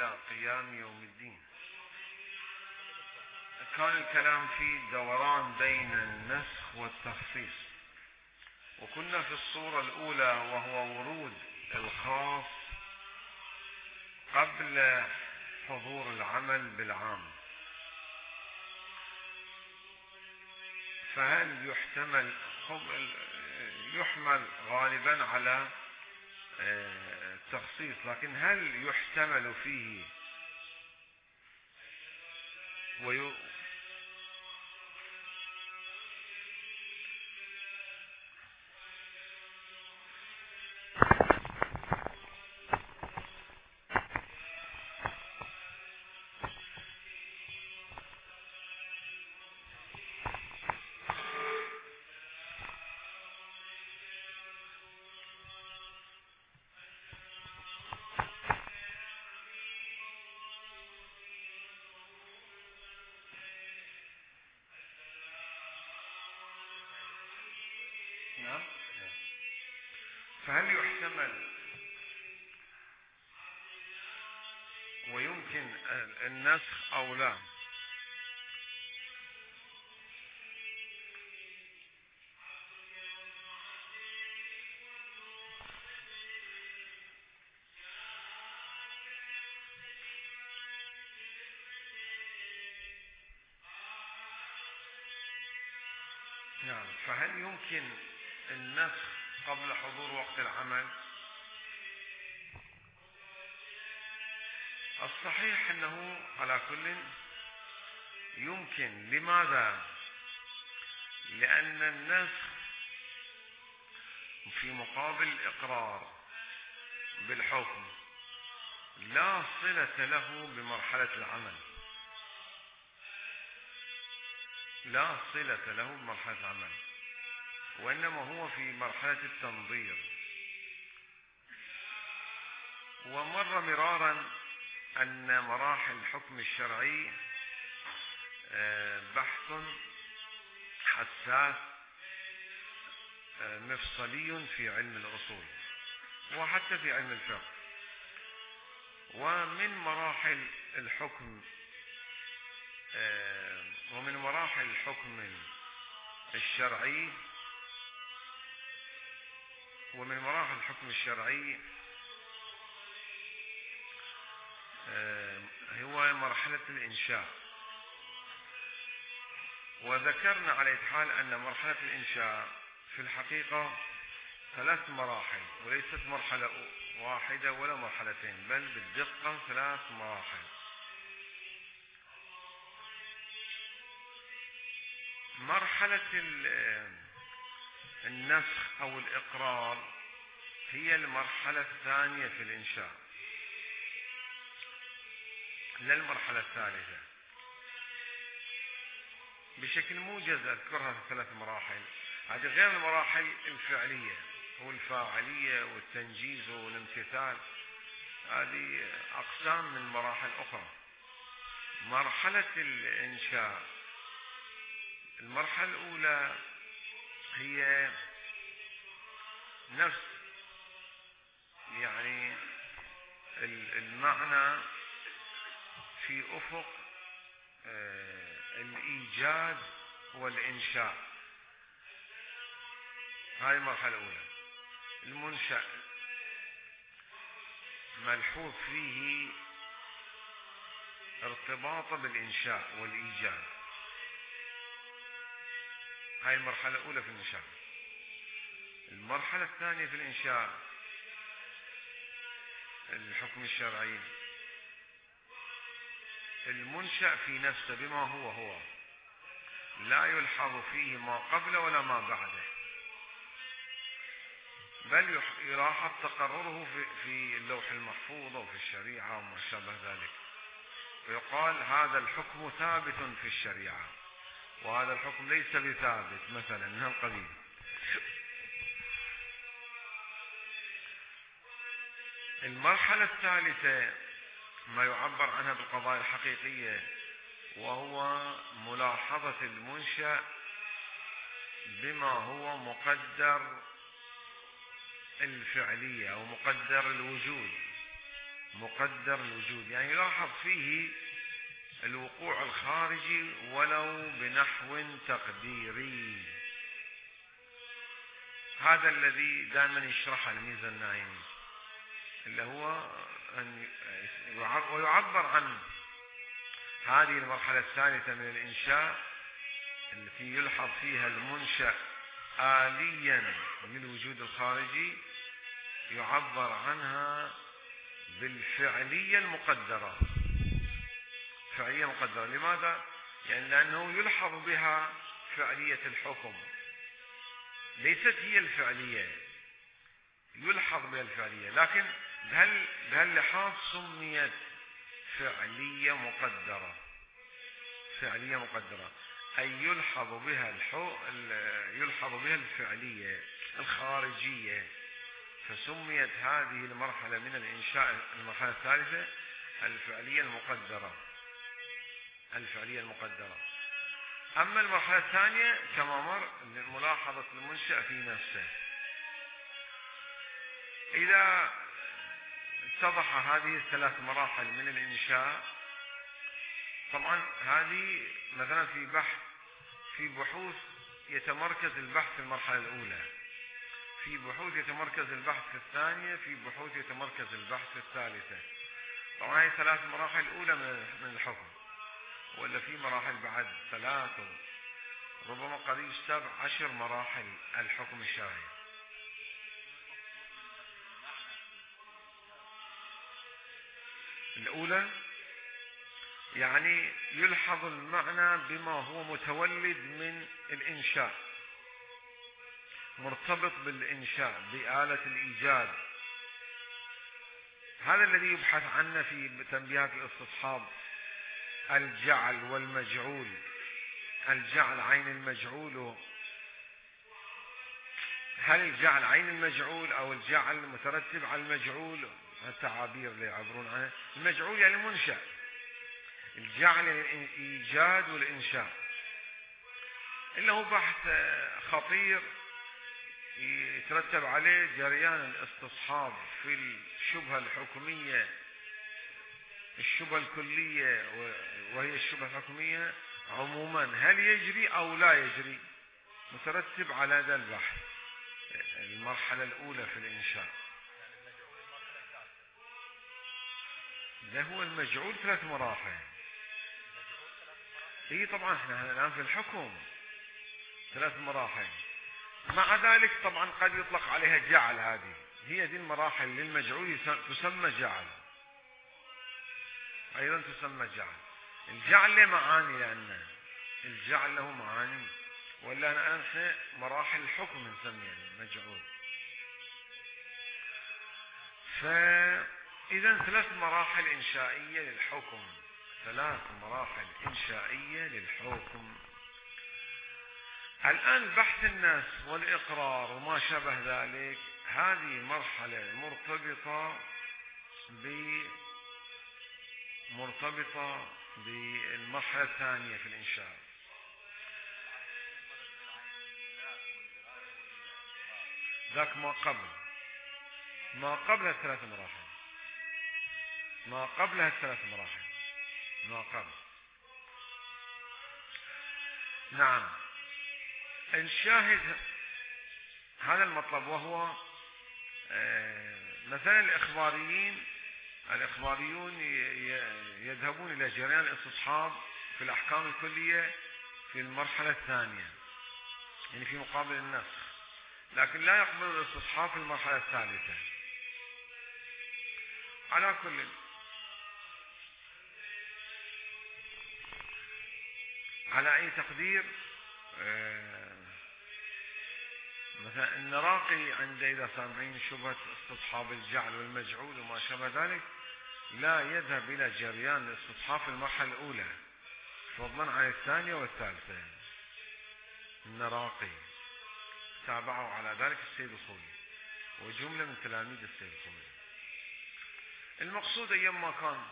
إلى قيام يوم الدين. كان الكلام في دوران بين النسخ والتخصيص، وكنا في الصورة الأولى وهو ورود الخاص قبل حضور العمل بالعام. فهل يحمل غالبا على التخصيص، لكن هل يحتمل فيه فهل يحتمل ويمكن النسخ أو لا؟ نعم. فهل يمكن النسخ قبل حضور وقت العمل؟ الصحيح أنه على كل يمكن. لماذا؟ لأن النسخ في مقابل الإقرار بالحكم لا صلة له بمرحلة العمل، لا صلة له بمرحلة العمل، وإنما هو في مرحلة التنظير. ومر مرارا أن مراحل الحكم الشرعي بحث حساس مفصلي في علم الأصول وحتى في علم الفقه. ومن مراحل الحكم الشرعي هو مرحلة الإنشاء. وذكرنا على حال أن مرحلة الإنشاء في الحقيقة 3 مراحل، وليست مرحلة واحدة ولا مرحلتين، بل بالدقة 3 مراحل. مرحلة النسخ أو الإقرار هي المرحلة الثانية في الإنشاء، لا المرحلة الثالثة. بشكل موجز أذكرها في 3 مراحل، هذه غير المراحل الفعلية والفاعلية والتنجيز والامتثال، هذه أقسام من مراحل أخرى. مرحلة الإنشاء، المرحلة الأولى هي نفس يعني المعنى في أفق الإيجاد والإنشاء. هاي المرحلة الأولى. المنشأ ملحوظ فيه ارتباطه بالإنشاء والإيجاد. هاي المرحلة الأولى في الإنشاء. المرحلة الثانية في الإنشاء الحكم الشرعي، المنشأ في نفسه بما هو لا يلحظ فيه ما قبل ولا ما بعده، بل يلاحظ تقرره في اللوح المحفوظ وفي الشريعة وما شابه ذلك، ويقال هذا الحكم ثابت في الشريعة وهذا الحكم ليس بثابت مثلا من القبيل. المرحلة الثالثة ما يعبر عنها بالقضايا الحقيقية، وهو ملاحظة المنشأ بما هو مقدر الفعلية أو مقدر الوجود، مقدر الوجود، يعني يلاحظ فيه الوقوع الخارجي ولو بنحو تقديري. هذا الذي دائما يشرحه الميزة النايمي، اللي هو أن ويعبر عن هذه المرحلة الثالثة من الإنشاء التي يلحظ فيها المنشأ آليا للوجود الخارجي، يعبر عنها بالفعلية المقدرة. فعلية مقدرة لماذا؟ يعني لأنه يلحظ بها فعلية الحكم، ليست هي الفعلية، يلحظ بها الفعلية، لكن بهاللحاظ سميت فعلية مقدرة. فعلية مقدرة أي يلحظ بها الفعلية الخارجية، فسميت هذه المرحلة من الإنشاء المرحلة الثالثة الفعلية المقدرة. الفعلية المقدرة. أما المرحلة الثانية كما مر ملاحظة المنشأ في نفسه. إذا اتضح هذه الثلاث مراحل من الإنشاء، طبعا هذه مثلا في بحوث يتمركز البحث في المرحلة الأولى، في بحوث يتمركز البحث في الثانية، في بحوث يتمركز البحث في الثالثة. طبعا هي ثلاث مراحل أولى من الحكم، ولا في مراحل بعد ثلاث، ربما قد يشتبه 10 مراحل الحكم الشرعي. الأولى يعني يلحظ المعنى بما هو متولد من الإنشاء، مرتبط بالإنشاء بآلة الإيجاد. هذا الذي يبحث عنه في تنبيهات الاستصحاب، الجعل والمجعول. الجعل عين المجعول، هل الجعل عين المجعول أو الجعل مترتب على المجعول؟ التعابير اللي يعبرون عنها. المجعول يعني المنشأ، الجعل يعني الإيجاد والإنشاء، اللي هو بحث خطير يترتب عليه جريان الاستصحاب في الشبهة الحكمية، الشبهة الكلية وهي الشبهة الحكمية عموما، هل يجري أو لا يجري، مترتب على هذا البحث. المرحلة الأولى في الإنشاء ده هو المجعول 3 مراحل. هي طبعا احنا الآن في الحكم 3 مراحل، مع ذلك طبعا قد يطلق عليها جعل. هذه هي دي المراحل للمجعول تسمى جعل، أيضا تسمى جعل. الجعل له معاني، لأن الجعل له معاني، ولا نحن مراحل الحكم نسميها المجعول. فإذا 3 مراحل إنشائية للحكم، 3 مراحل إنشائية للحكم. الآن بحث الناس والإقرار وما شابه ذلك، هذه مرحلة مرتبطة بالمرحلة الثانية في الإنشاء. ذاك ما قبل 3 مراحل، ما قبلها 3 مراحل، ما قبل. نعم، الشاهد هذا المطلب، وهو مثلا الإخباريون يذهبون إلى جريان الاستصحاب في الأحكام الكلية في المرحلة الثانية، يعني في مقابل النسخ، لكن لا يقبل الاستصحاب في المرحلة الثالثة. على كل، على أي تقدير، مثلا النراقي عند إذا سامعين شبهة استصحاب الجعل والمجعول وما شابه ذلك، لا يذهب إلى جريان الاستصحاب في المرحلة الأولى فضلا عن الثانية والثالثة. النراقي تابعوا على ذلك السيد الخوئي وجملة من تلاميذ السيد الخوئي. المقصود أيام ما كان،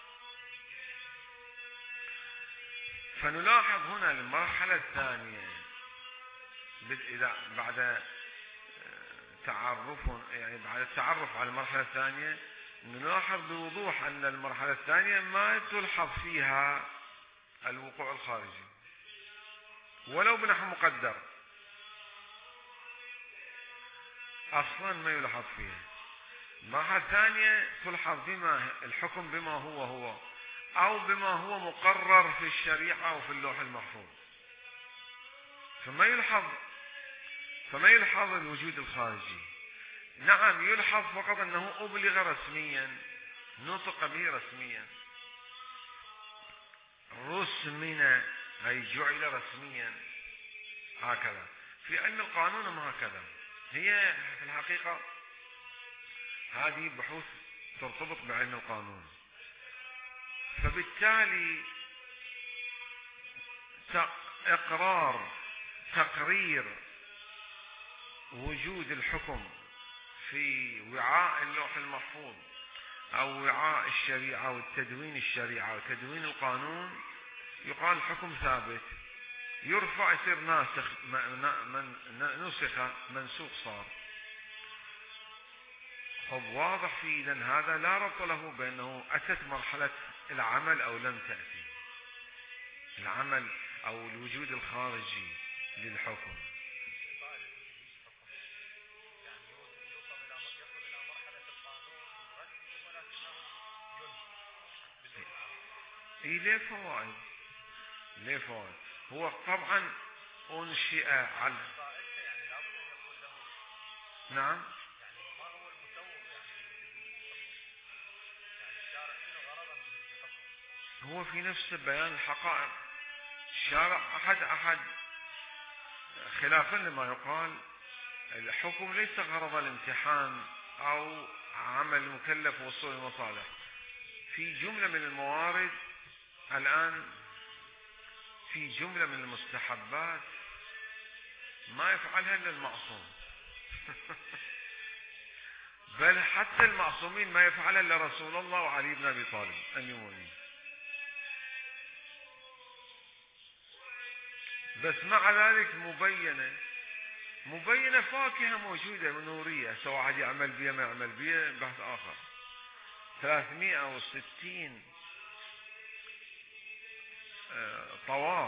فنلاحظ هنا المرحلة الثانية إذا بعد التعرف على المرحلة الثانية نلاحظ بوضوح أن المرحلة الثانية ما تلحظ فيها الوقوع الخارجي ولو بنحو مقدر، أصلا ما يلحظ فيها. المرحلة الثانية تلحظ بما الحكم بما هو أو بما هو مقرر في الشريعة أو في اللوح المحفوظ، فما يلحظ الوجود الخارجي. نعم يلحظ فقط أنه أبلغ رسميا، نطق به رسميا، رسمنا أي جعل رسميا، هكذا. في علم القانون ما هكذا، هي في الحقيقة هذه بحوث ترتبط بعلم القانون، فبالتالي تقرير وجود الحكم في وعاء اللوح المحفوظ أو وعاء الشريعة وتدوين الشريعة وتدوين القانون يقال حكم ثابت، يرفع يصير ناسخ، نسخ منسوخ صار. طب واضح في إذن هذا لا ربط له بأنه أتت مرحلة العمل أو لم تأتي، العمل أو الوجود الخارجي للحكم. ليه فوائد هو طبعا أنشئ على نعم هو في نفس بيان الحقائق. الشارع أحد خلافا لما يقال الحكم ليس غرض الامتحان أو عمل المكلف وصول المصالح. في جملة من الموارد الآن، في جملة من المستحبات ما يفعلها إلا المعصوم بل حتى المعصومين ما يفعلها إلا رسول الله وعلي بن أبي طالب أمير المؤمنين. بس مع ذلك مبينة فاكهة موجودة نورية، سواء واحد يعمل بها ما يعمل بها بحث آخر. 360 طواف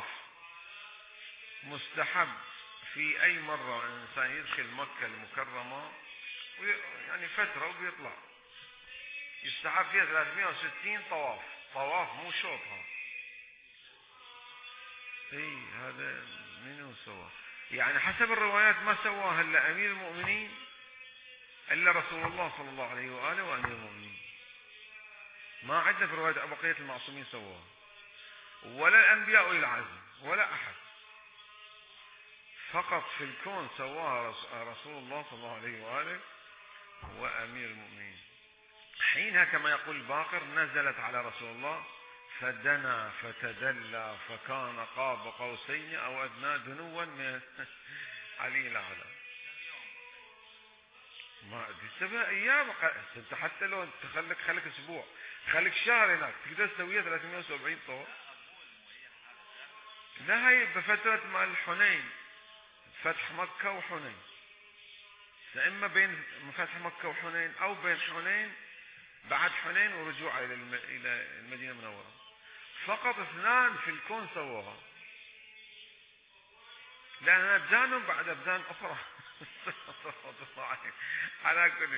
مستحب في أي مرة الإنسان يدخل مكة المكرمة يعني فترة وبيطلع، يستحب فيها 360 طواف مو شوطها. اي هذا منو سوى؟ يعني حسب الروايات ما سواها الا امير المؤمنين الا رسول الله صلى الله عليه واله وامير المؤمنين. ما عندنا في روايات بقيه المعصومين سواها، ولا الانبياء اولي العزم ولا احد. فقط في الكون سواها رسول الله صلى الله عليه واله وامير المؤمنين. حينها كما يقول الباقر نزلت على رسول الله فدنا فتدلى فكان قاب قوسين او ادنى دنوا من علي الاعلى. ما دي 7 ايام انت حتى لو انت خليك اسبوع، خليك شهر هناك تقدر تسويها 370 طور. لا هي بفترة مع الحنين، فتح مكة وحنين، اما بين فتح مكة وحنين او بين حنين بعد حنين ورجوع الى المدينة المنورة. فقط 2 في الكون سووها، لأن أبدان بعد أبدان أخرى على كل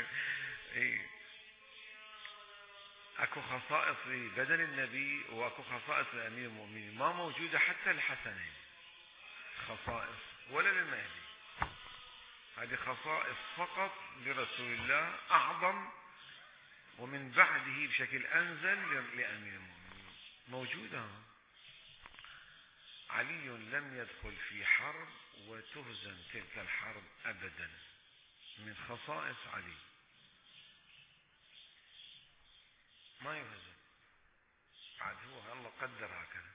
أكو خصائص لبدن النبي وأكو خصائص لأمير المؤمنين ما موجودة حتى الحسنين خصائص ولا للمهدي. هذه خصائص فقط لرسول الله أعظم، ومن بعده بشكل أنزل لأمير المؤمنين موجودة. علي لم يدخل في حرب وتهزم تلك الحرب أبدا، من خصائص علي ما يهزم، بعد هو الله قدر هكذا.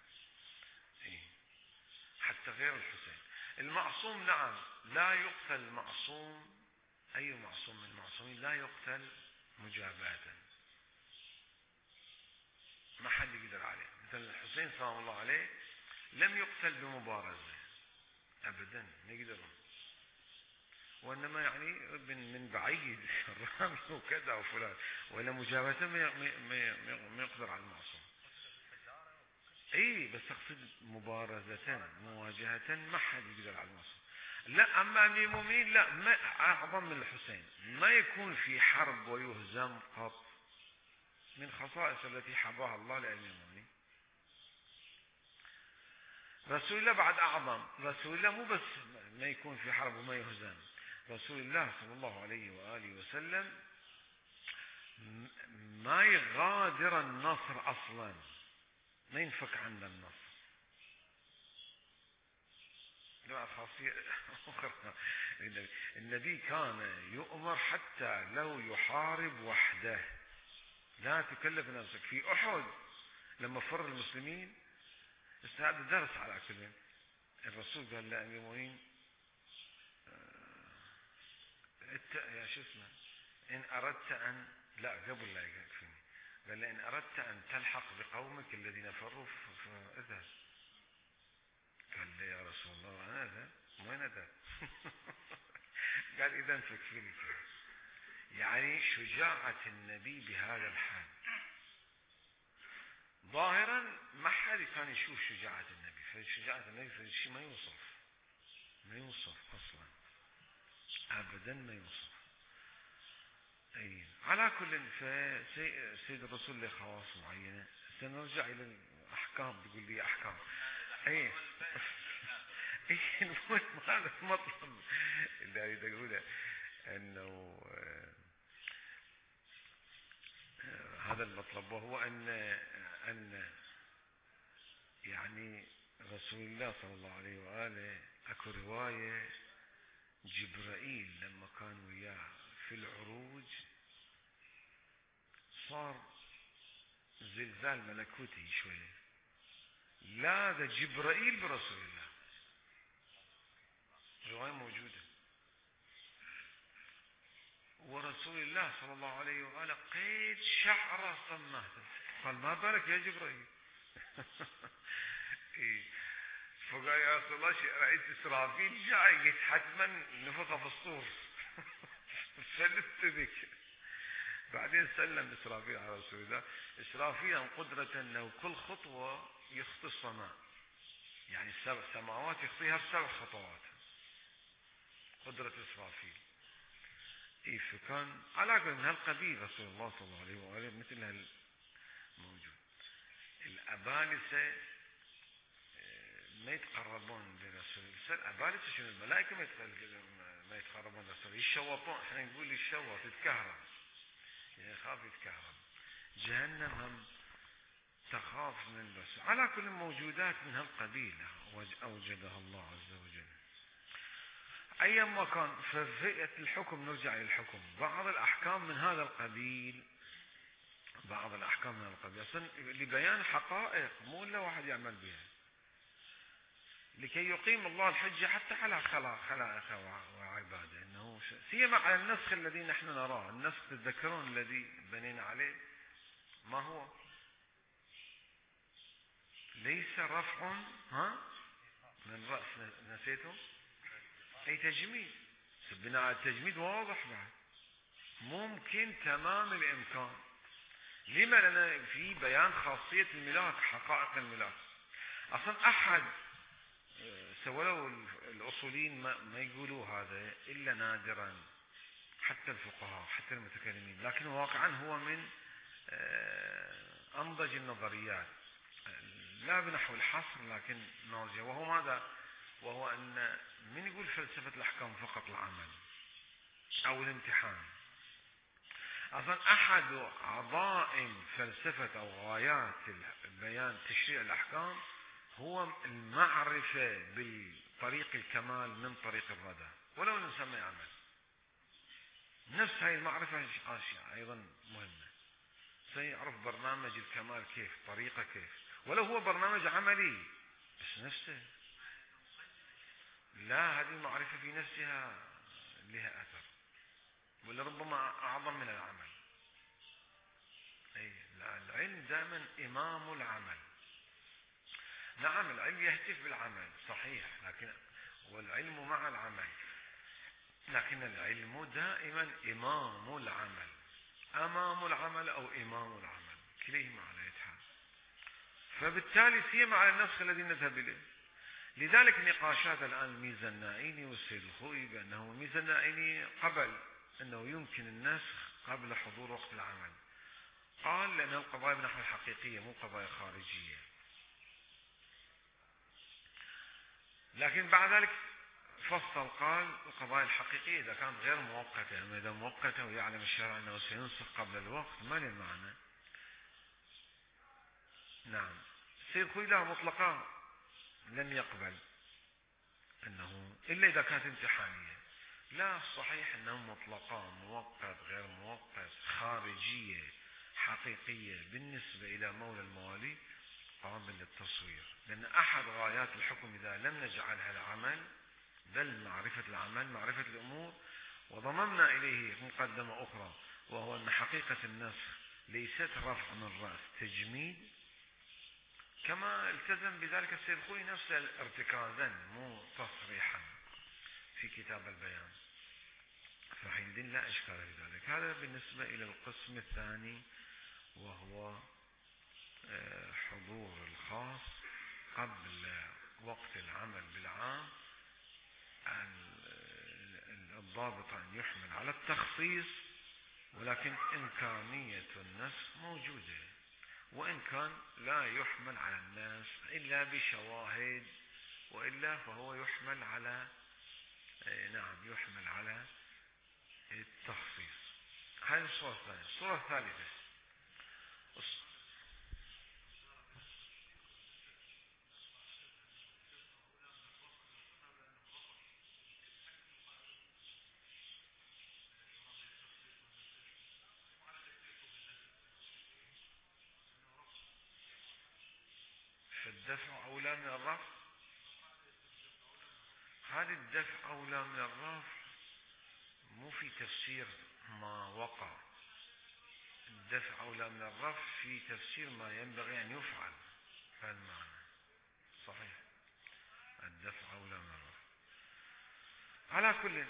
حتى غير الحسين المعصوم نعم لا يقتل المعصوم، أي معصوم من المعصومين لا يقتل مجابهة، ما حد يقدر عليه. مثل الحسين سلام الله عليه لم يقتل بمبارزة أبدا، نقدر. وإنما يعني من بعيد الرامي وكذا وفلان، وإلا مجابهة ما يقدر على المعصوم. اي بس اقصد مبارزة مواجهة ما حد يقدر على المعصوم. لا اما امير المؤمنين لا، ما اعظم من الحسين، ما يكون في حرب ويهزم قط، من خصائص التي حباها الله لامير المؤمنين. رسول الله بعد اعظم، رسول الله مو بس ما يكون في حرب وما يهزم، رسول الله صلى الله عليه واله وسلم ما يغادر النصر اصلا، ما ينفك عنا النصر. خاصية أخرى، النبي كان يؤمر حتى لو يحارب وحده لا تكلف نفسك. في أحد لما فر المسلمين استعد درس على كل الرسول قال لا أمير المؤمنين يا شو اسمه إن أردت أن لا قبل لا يكفيني، قال له إن أردت أن تلحق بقومك الذين فروا فاذهب. قال لي يا رسول الله أنا أذهب؟ وين أذهب؟ قال إذا تكفيني. يعني شجاعة النبي بهذا الحال ظاهرا ما حد كان يشوف شجاعة النبي، فشجاعة النبي في شيء ما يوصف أصلا أبدا ما يوصف. أي على كل فسيد الرسول له خواص معينة. سنرجع إلى الأحكام، بيقول لي أحكام. أي المهم هذا المطلب اللي أريد أقوله، أنه هذا المطلب، وهو أن يعني رسول الله صلى الله عليه وآله أكو رواية جبرائيل لما كان وياه في العروج صار زلزال ملكوتي شوية، لاذ جبرائيل برسول الله. رواية موجودة. ورسول الله صلى الله عليه وآله قيد شعره صمه، قال ما بالك يا جبرائيل. فقال يا رسول الله رأيت إسرافيل جاي، قلت حتما نفخ في الصور. سلمت بك. بعدين سلم إسرافيل على رسول الله. إسرافيل عن قدرة أنه كل خطوة يخطي السماء، يعني السبع سماوات يخطيها ب7 خطوات، قدرة إسرافيل. فكان على كل من هالقبيل رسول الله صلى الله عليه وآله مثل هالموجود. الأبالسة ما يتقربون لرسول الله. أبالسة شنو؟ الملائكة ما يتقربون لرسول، يشوطون. احنا نقول يشوط، يتكهرب، يعني خاف يتكهرب. جهنم هم تخاف من الرسول. على كل الموجودات من هالقبيل أوجدها الله عز وجل. أيما كان في فئة الحكم، نرجع للحكم، بعض الأحكام من هذا القبيل، بعض الأحكام من هذا القبيل أصلا لبيان حقائق، مو إلا واحد يعمل بها، لكي يقيم الله الحجة حتى على خلائقه وعباده. إنه سيما على النسخ الذي نحن نراه، النسخ تتذكرون الذي بنينا عليه ما هو؟ ليس رفع من رأس، نسيتم؟ أي تجميد. بناء على التجميد واضح بعد، ممكن تمام الإمكان. لما؟ لأن في بيان خاصية الملاك، حقائق الملاك. أصلا أحد سولوا الأصوليين ما يقولوا هذا إلا نادرا، حتى الفقهاء حتى المتكلمين، لكن واقعا هو من أنضج النظريات، لا بنحو الحصر لكن نرجع. وهو ماذا؟ وهو أن من يقول فلسفة الأحكام فقط العمل أو الامتحان. أصلا أحد عظائم فلسفة أو غايات بيان تشريع الأحكام هو المعرفة بالطريق الكمال من طريق الردى، ولو نسمي عمل. نفس هاي المعرفة أشياء أيضا مهمة. سيعرف برنامج الكمال كيف، طريقة كيف، ولو هو برنامج عملي بس نفسه. لا، هذه المعرفة في نفسها لها أثر، ولربما أعظم من العمل. العلم دائما إمام العمل. نعم العلم يهتف بالعمل صحيح، لكن والعلم مع العمل. لكن العلم دائما إمام العمل، أمام العمل أو إمام العمل، كليهما على يتحال. فبالتالي سيما على النسخ الذي نذهب إليه. لذلك نقاشات الآن الميزة النائيني والسيد الخوئي بأنه الميزة النائيني قبل أنه يمكن النسخ قبل حضور وقت العمل، قال لأنها القضايا بنحو الحقيقية مو قضايا خارجية. لكن بعد ذلك فصل قال القضايا الحقيقية إذا كانت غير مؤقتة، أما إذا مؤقتة ويعلم الشرع أنه سينسخ قبل الوقت ما له معنى. نعم. السيد الخوئي له مطلقا لم يقبل أنه إلا إذا كانت امتحانية. لا، الصحيح أنه مطلقا مؤقت غير مؤقت خارجية حقيقية بالنسبة إلى مولى الموالي قابل للتصوير، لأن أحد غايات الحكم إذا لم نجعلها العمل بل معرفة العمل معرفة الأمور، وضممنا إليه مقدمة أخرى وهو أن حقيقة النسخ ليست رفع من رأس تجميد، كما التزم بذلك السيد الخوئي نفسه ارتكازا مو تصريحا في كتاب البيان، فحينئذ لا إشكال في ذلك. هذا بالنسبة إلى القسم الثاني وهو حضور الخاص قبل وقت العمل بالعام. الضابط أن يحمل على التخصيص، ولكن إمكانية النسخ موجودة، وإن كان لا يحمل على الناس إلا بشواهد، وإلا فهو يحمل على يحمل على التخصيص. هذه الصورة الثانية. الصورة الثالثة الدفع أولى من الرفع. هذه الدفع أولى من الرفع مو في تفسير ما وقع، الدفع أولى من الرفع في تفسير ما ينبغي أن يفعل. فالمعنى صحيح الدفع أولى من الرفع. على كل،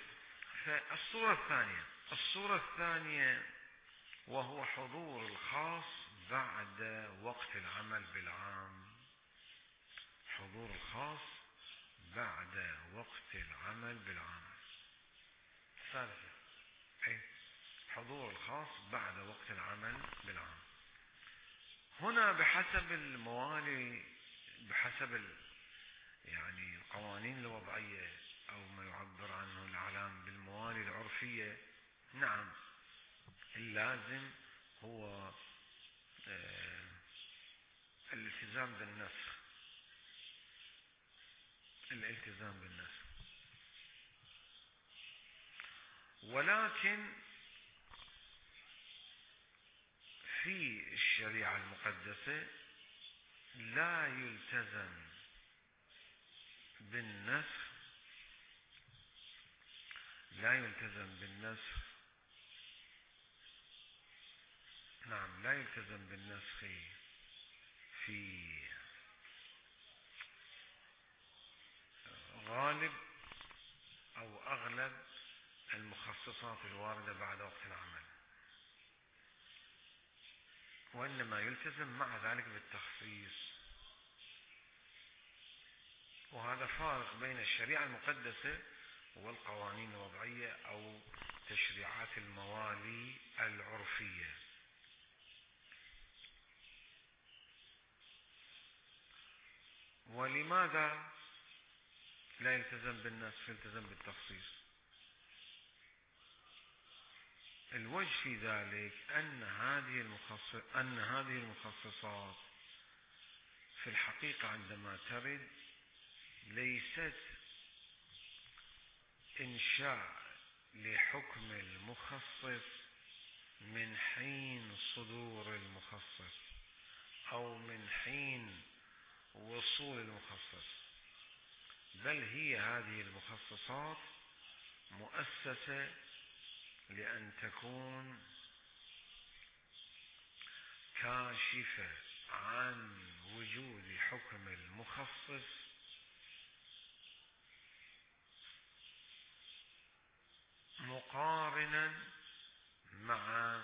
الصورة الثانية وهو حضور الخاص بعد وقت العمل بالعام. حضور الخاص بعد وقت العمل بالعام. ثالثة حضور الخاص بعد وقت العمل بالعام. هنا بحسب الموالي، بحسب القوانين الوضعية أو ما يعبر عنه الإعلام بالموالي العرفية، نعم اللازم هو الالتزام بالنسخ. ولكن في الشريعة المقدسة لا يلتزم بالنسخ نعم لا يلتزم بالنسخ في غالب أو أغلب المخصصات الواردة بعد وقت العمل، وإنما يلتزم مع ذلك بالتخصيص. وهذا فارق بين الشريعة المقدسة والقوانين الوضعية أو تشريعات الموالي العرفية. ولماذا لا يلتزم بالنسخ يلتزم بالتخصيص؟ الوجه في ذلك أن هذه المخصصات في الحقيقة عندما ترد ليست إنشاء لحكم المخصص من حين صدور المخصص أو من حين وصول المخصص، بل هي هذه المخصصات مؤسسة لأن تكون كاشفة عن وجود حكم المخصص مقارنا مع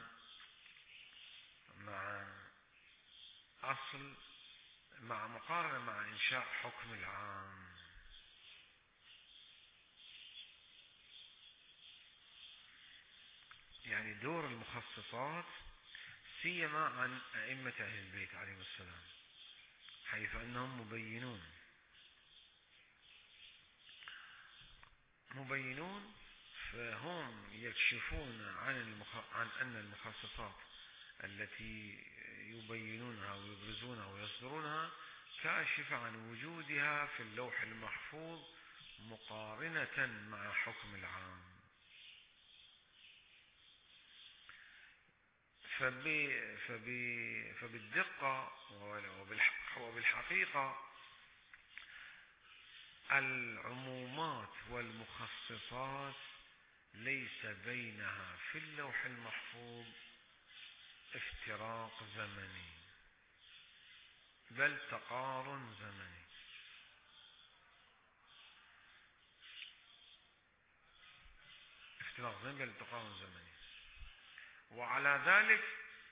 مقارنة مع إنشاء حكم العام. يعني دور المخصصات سيما عن أئمة أهل البيت عليهم السلام، حيث أنهم مبينون، فهم يكشفون عن أن المخصصات التي يبينونها ويبرزونها ويصدرونها كاشفة عن وجودها في اللوح المحفوظ مقارنة مع حكم العام. فبالدقة وبالحقيقة العمومات والمخصصات ليس بينها في اللوح المحفوظ افتراق زمني، بل تقارن زمني. بل تقارن زمني. وعلى ذلك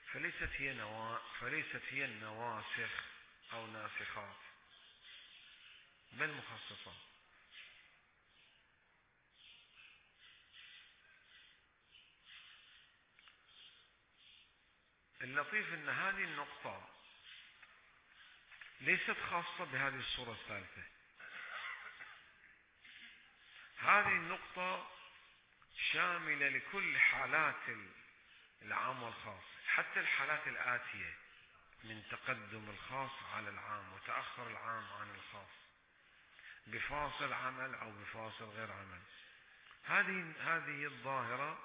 فليست هي النواسخ أو ناسخات، بل مخصصات. اللطيف أن هذه النقطة ليست خاصة بهذه الصورة الثالثة. هذه النقطة شاملة لكل حالات العام والخاص، حتى الحالات الآتية من تقدم الخاص على العام وتأخر العام عن الخاص، بفاصل عمل أو بفاصل غير عمل. هذه الظاهرة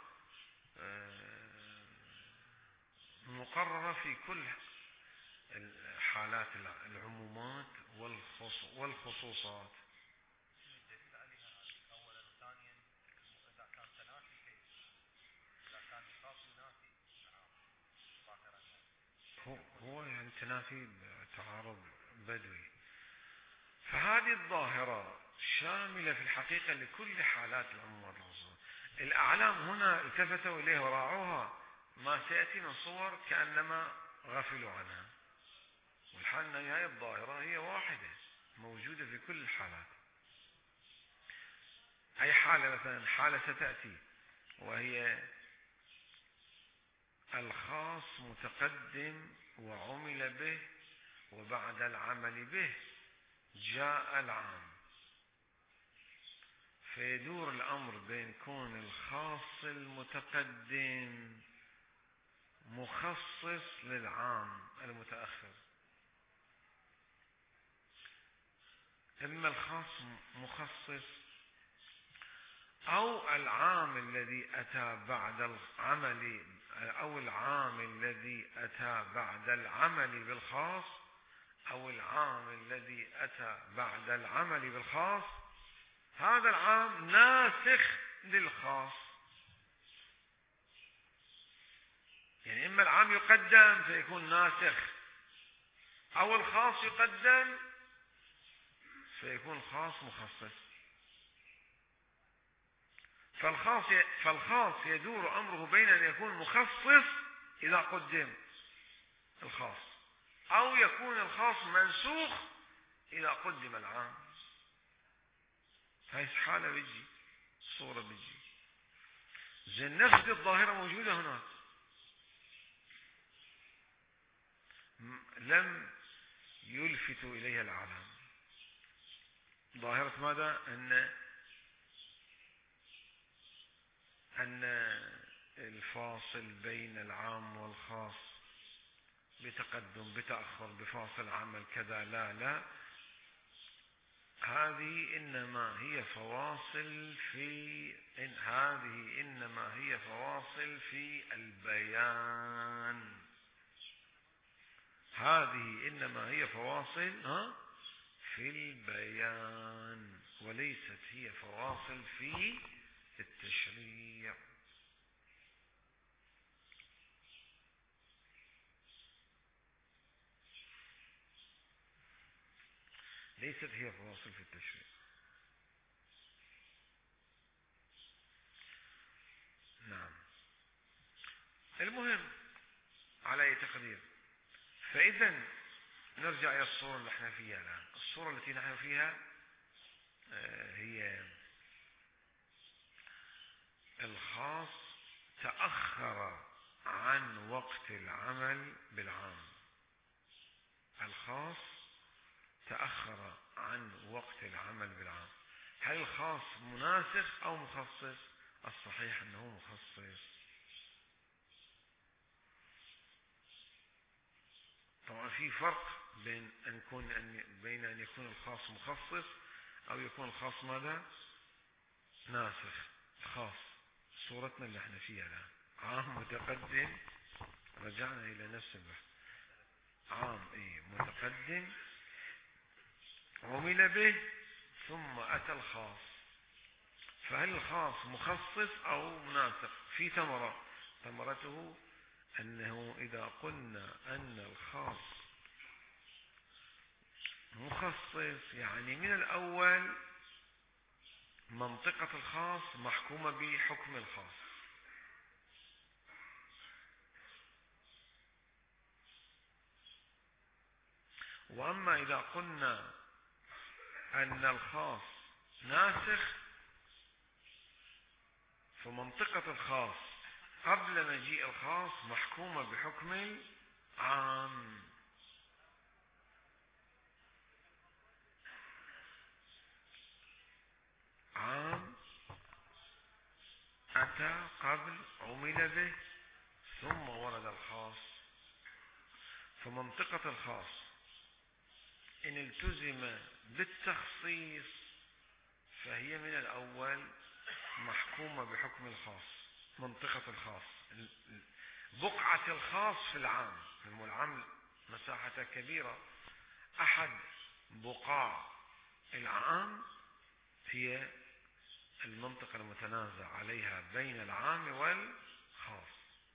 مقررة في كل حالات العمومات والخصوصات. هو يعني تنافي تعارض بدوي. فهذه الظاهرة شاملة في الحقيقة لكل حالات العمومات والخصوصات. الأعلام هنا التفتوا إليها وراعوها، ما سيأتي من صور كأنما غفلوا عنها، والحال أن هذه الظاهرة هي واحدة موجودة في كل الحالات. أي حالة مثلا حالة ستأتي وهي الخاص متقدم وعمل به، وبعد العمل به جاء العام، فيدور الأمر بين كون الخاص المتقدم مخصص للعام المتأخر، إما الخاص مخصص أو العام الذي أتى بعد العمل، أو العام الذي أتى بعد العمل بالخاص، أو العام الذي أتى بعد العمل بالخاص. هذا العام ناسخ للخاص. يعني إما العام يقدم فيكون ناسخ، أو الخاص يقدم فيكون خاص مخصص. فالخاص يدور أمره بين أن يكون مخصص إذا قدم الخاص، أو يكون الخاص منسوخ إذا قدم العام. هاي حالة بيجي صورة بيجي زين، نفس الظاهرة موجودة هناك. لم يلفتوا إليها العالم. ظاهرة ماذا؟ أن الفاصل بين العام والخاص بتقدم بتأخر بفاصل عمل كذا، لا، هذه إنما هي فواصل في البيان. هذه إنما هي فواصل في البيان، وليست هي فواصل في التشريع. ليست هي فواصل في التشريع. نعم. تقدير. فإذا نرجع إلى الصورة اللي احنا فيها الآن. الصورة التي نحن فيها هي الخاص تأخر عن وقت العمل بالعام. الخاص تأخر عن وقت العمل بالعام. هل الخاص مناسخ أو مخصص؟ الصحيح أنه مخصص. طبعا في فرق بين أن يكون الخاص مخصص أو يكون الخاص ماذا؟ ناسخ. خاص صورتنا اللي احنا فيها الآن عام متقدم، رجعنا إلى نفس البحث. عام متقدم عمل به ثم أتى الخاص. فهل الخاص مخصص أو ناسخ؟ في ثمرته أنه إذا قلنا أن الخاص مخصص يعني من الأول منطقة الخاص محكومة بحكم الخاص. وأما إذا قلنا أن الخاص ناسخ فمنطقة الخاص قبل مجيء الخاص محكومة بحكم العام. عام أتى قبل عمل به ثم ورد الخاص. فمنطقة الخاص إن التزم بالتخصيص فهي من الأول محكومة بحكم الخاص. منطقة الخاص بقعة الخاص في العام، العام مساحة كبيرة، أحد بقاع العام هي المنطقة المتنازع عليها بين العام والخاص.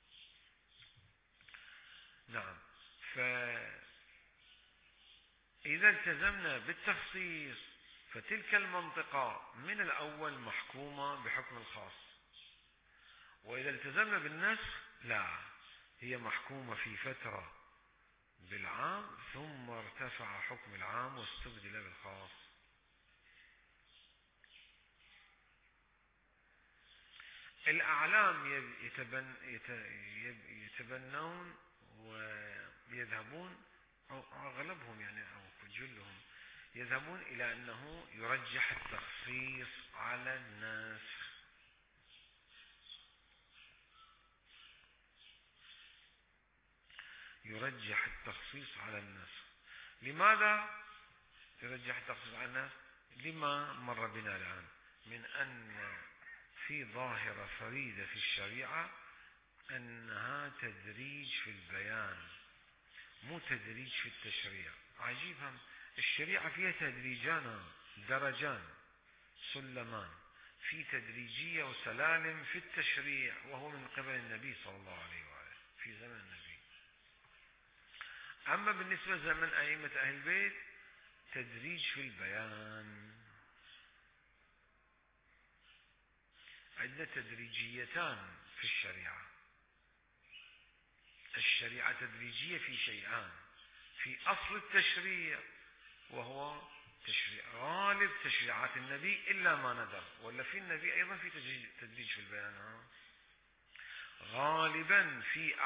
نعم. فإذا التزمنا بالتخصيص فتلك المنطقة من الأول محكومة بحكم الخاص. وإذا التزمنا بالنسخ لا، هي محكومة في فترة بالعام ثم ارتفع حكم العام واستبدل بالخاص. الأعلام يتبنون ويذهبون، أو أغلبهم يعني أو جلهم يذهبون إلى أنه يرجح التخصيص على النسخ. يرجح التخصيص على النسخ. لماذا يرجح التخصيص على النسخ؟ لما مر بنا الآن من أن في ظاهرة فريدة في الشريعة أنها تدريج في البيان مو تدريج في التشريع. عجيب، هم الشريعة فيها تدريجان، درجان، سلمان، في تدريجية وسلالم في التشريع، وهو من قبل النبي صلى الله عليه وآله في زمن النبي. أما بالنسبة لزمن أئمة أهل البيت تدريج في البيان. عندنا تدريجيتان في الشريعة. الشريعة تدريجية في شيئان: في أصل التشريع وهو تشريع غالب تشريعات النبي إلا ما ندر، ولا في النبي أيضا في تدريج في البيان. غالبا في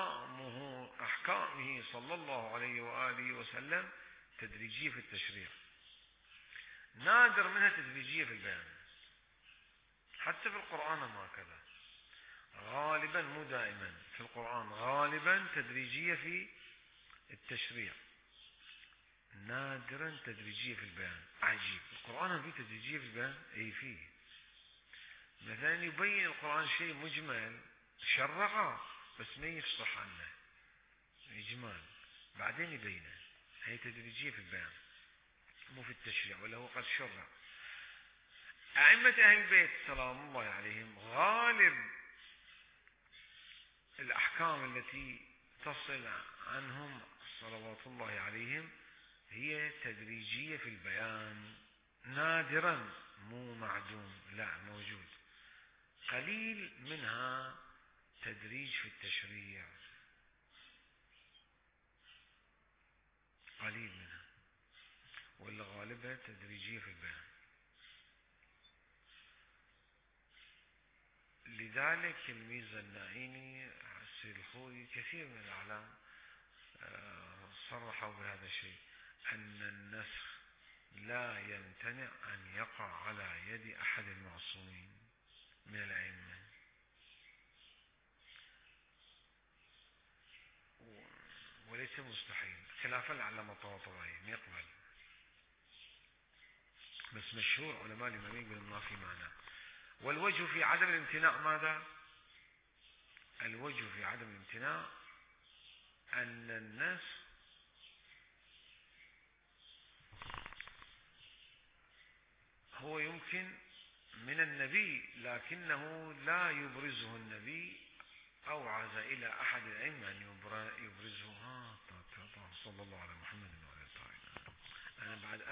أحكامه صلى الله عليه وآله وسلم تدريجية في التشريع، نادر منها تدريجية في البيان. حتى في القرآن ما كذا، غالبا مو دائما، في القرآن غالبا تدريجية في التشريع، نادرا تدريجية في البيان. عجيب، القرآن فيه تدريجية في البيان؟ اي فيه. مثلا يبين القرآن شيء مجمل شرعه بس ما يفصح عنه إجمال، بعدين يبينه، هي تدريجية في البيان مو في التشريع، ولا هو قد شرع. أئمة أهل البيت سلام الله عليهم غالب الأحكام التي تصل عنهم صلوات الله عليهم هي تدريجية في البيان، نادرا مو معدوم، لا موجود، قليل منها تدريج في التشريع. قليل منها، ولا غالبها تدريجية في البيان. لذلك الميزة النعيني السيد الخوي كثير من الأعلام صرحوا بهذا الشيء، أن النسخ لا يمتنع أن يقع على يد أحد المعصومين من الأئمة، وليس مستحيل، خلافا لعلم الطباطبائي يقبل، بس مشهور علماء الإمامية يقولون ما في معنى. والوجه في عدم الامتناع ماذا؟ الوجه في عدم الامتناع أن الناس هو يمكن من النبي لكنه لا يبرزه النبي، أوعز إلى أحد الأئمة أن يبرزه. صلى الله على محمد وعلى آله. أنا بعد